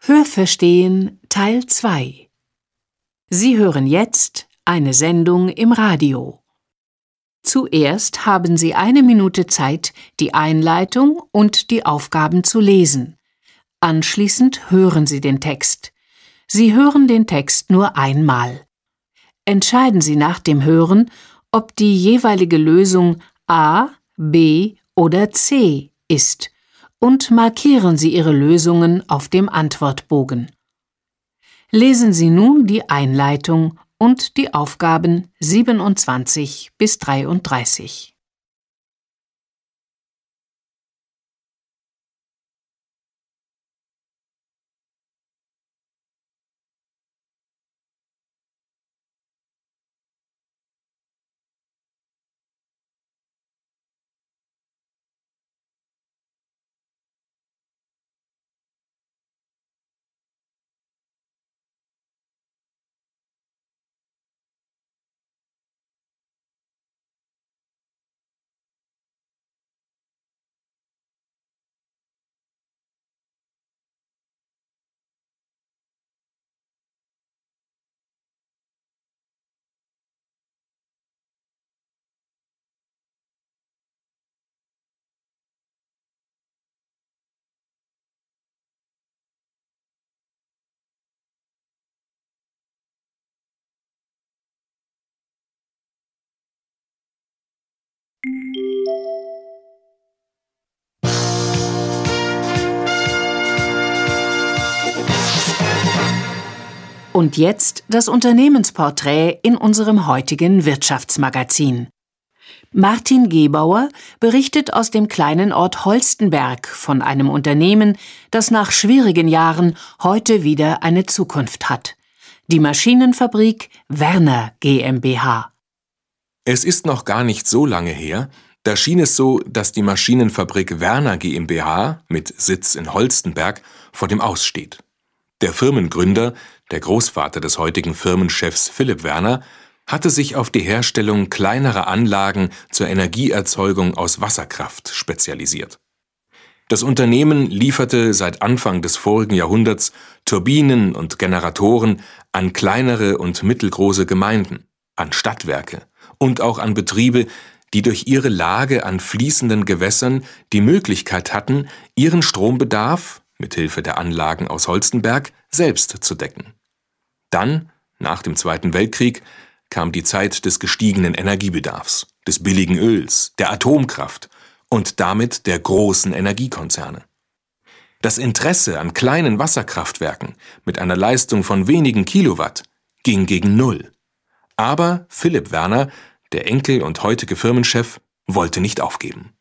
Hörverstehen Teil 2. Sie hören jetzt eine Sendung im Radio. Zuerst haben Sie 1 Minute Zeit, die Einleitung und die Aufgaben zu lesen. Anschließend hören Sie den Text. Sie hören den Text nur einmal. Entscheiden Sie nach dem Hören, ob die jeweilige Lösung A, B oder C ist und markieren Sie Ihre Lösungen auf dem Antwortbogen. Lesen Sie nun die Einleitung und die Aufgaben 27 bis 33. Und jetzt das Unternehmensporträt in unserem heutigen Wirtschaftsmagazin. Martin Gebauer berichtet aus dem kleinen Ort Holstenberg von einem Unternehmen, das nach schwierigen Jahren heute wieder eine Zukunft hat. Die Maschinenfabrik Werner GmbH. Es ist noch gar nicht so lange her, da schien es so, dass die Maschinenfabrik Werner GmbH mit Sitz in Holstenberg vor dem Aus steht. Der Firmengründer, der Großvater des heutigen Firmenchefs Philipp Werner, hatte sich auf die Herstellung kleinerer Anlagen zur Energieerzeugung aus Wasserkraft spezialisiert. Das Unternehmen lieferte seit Anfang des vorigen Jahrhunderts Turbinen und Generatoren an kleinere und mittelgroße Gemeinden, an Stadtwerke und auch an Betriebe, die durch ihre Lage an fließenden Gewässern die Möglichkeit hatten, ihren Strombedarf mithilfe der Anlagen aus Holstenberg selbst zu decken. Dann, nach dem Zweiten Weltkrieg, kam die Zeit des gestiegenen Energiebedarfs, des billigen Öls, der Atomkraft und damit der großen Energiekonzerne. Das Interesse an kleinen Wasserkraftwerken mit einer Leistung von wenigen Kilowatt ging gegen Null. Aber Philipp Werner, der Enkel und heutige Firmenchef, wollte nicht aufgeben.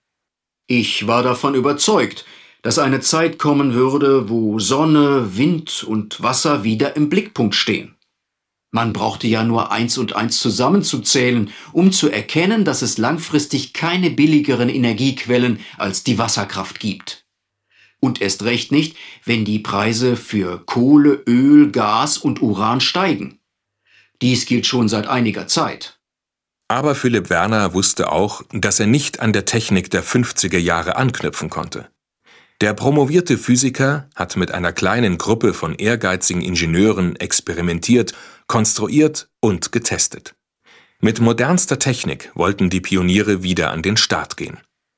Ich war davon überzeugt, dass eine Zeit kommen würde, wo Sonne, Wind und Wasser wieder im Blickpunkt stehen. Man brauchte ja nur 1 und 1 zusammenzuzählen, um zu erkennen, dass es langfristig keine billigeren Energiequellen als die Wasserkraft gibt. Und erst recht nicht, wenn die Preise für Kohle, Öl, Gas und Uran steigen. Dies gilt schon seit einiger Zeit. Aber Philipp Werner wusste auch, dass er nicht an der Technik der 50er Jahre anknüpfen konnte. Der promovierte Physiker hat mit einer kleinen Gruppe von ehrgeizigen Ingenieuren experimentiert, konstruiert und getestet. Mit modernster Technik wollten die Pioniere wieder an den Start gehen.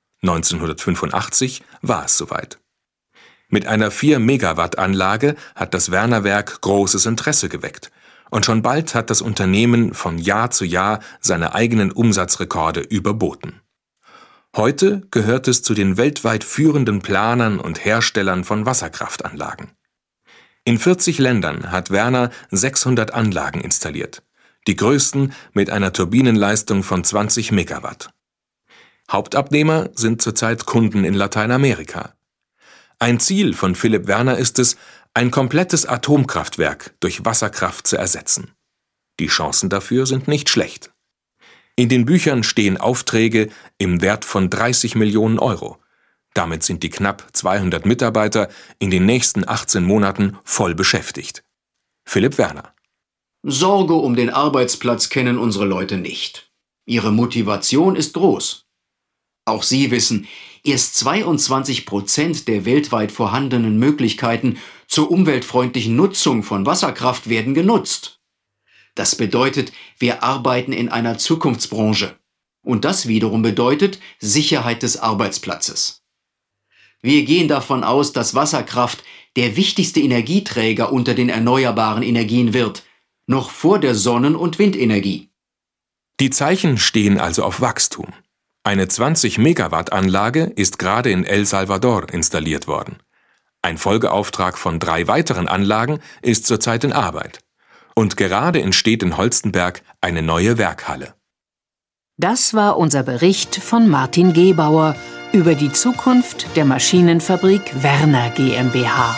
1985 war es soweit. Mit einer 4-Megawatt-Anlage hat das Werner-Werk großes Interesse geweckt. Und schon bald hat das Unternehmen von Jahr zu Jahr seine eigenen Umsatzrekorde überboten. Heute gehört es zu den weltweit führenden Planern und Herstellern von Wasserkraftanlagen. In 40 Ländern hat Werner 600 Anlagen installiert, die größten mit einer Turbinenleistung von 20 Megawatt. Hauptabnehmer sind zurzeit Kunden in Lateinamerika. Ein Ziel von Philipp Werner ist es, ein komplettes Atomkraftwerk durch Wasserkraft zu ersetzen. Die Chancen dafür sind nicht schlecht. In den Büchern stehen Aufträge im Wert von 30 Millionen Euro. Damit sind die knapp 200 Mitarbeiter in den nächsten 18 Monaten voll beschäftigt. Philipp Werner. Sorge um den Arbeitsplatz kennen unsere Leute nicht. Ihre Motivation ist groß. Auch Sie wissen, erst 22% der weltweit vorhandenen Möglichkeiten zur umweltfreundlichen Nutzung von Wasserkraft werden genutzt. Das bedeutet, wir arbeiten in einer Zukunftsbranche. Und das wiederum bedeutet Sicherheit des Arbeitsplatzes. Wir gehen davon aus, dass Wasserkraft der wichtigste Energieträger unter den erneuerbaren Energien wird, noch vor der Sonnen- und Windenergie. Die Zeichen stehen also auf Wachstum. Eine 20-Megawatt-Anlage ist gerade in El Salvador installiert worden. Ein Folgeauftrag von 3 weiteren Anlagen ist zurzeit in Arbeit. Und gerade entsteht in Holstenberg eine neue Werkhalle. Das war unser Bericht von Martin Gebauer über die Zukunft der Maschinenfabrik Werner GmbH.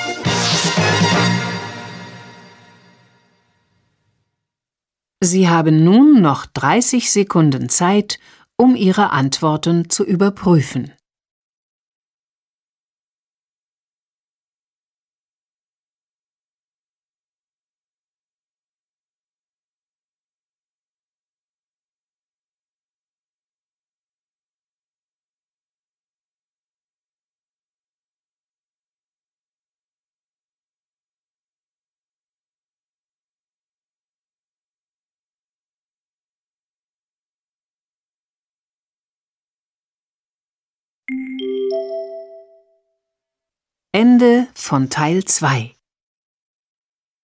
Sie haben nun noch 30 Sekunden Zeit, um Ihre Antworten zu überprüfen. Ende von Teil 2.